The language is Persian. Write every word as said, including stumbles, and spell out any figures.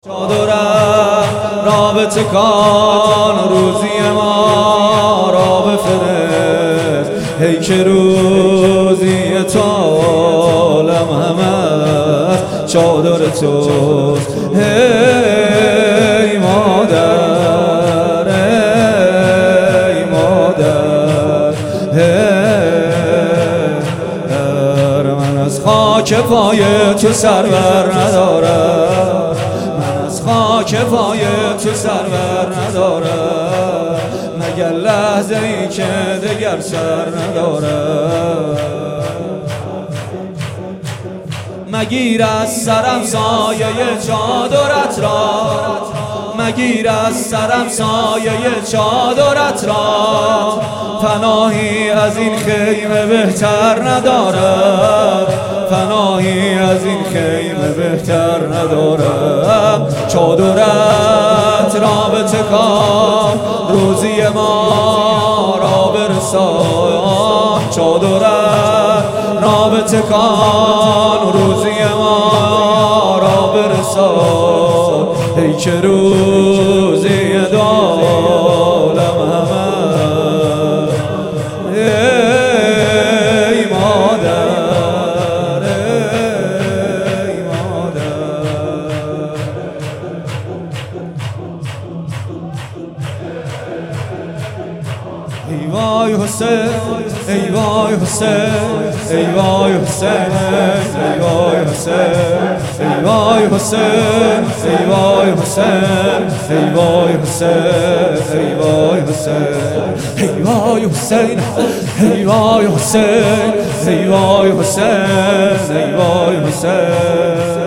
چادرم را به تکان روزی ما را بفرست، هی که روزی تو عالم همه چادر توست. هی مادر ای مادر، هی من از خاک پای تو سرور ندارم، خاک پای تو سرور نداره، مگر لحظه ای که دگر سر نداره. مگیر از سرم سایه چادرت را، مگیر از سرم سایه چادرت را، پناهی از این خیمه بهتر ندارم، پناهی از این خیمه بهتر ندارم. چادرت را به تکان روزی ما را برسان، چادرت را به تکان روزی ما را برسان، ای که روزی عالم همه. ای مادر ای مادر، ای وای حسین ای وای حسین ای وای حسین ای وای حسین ای وای حسین ای وای حسین ای وای حسین ای وای حسین ای وای حسین ای وای حسین ای وای حسین ای وای حسین.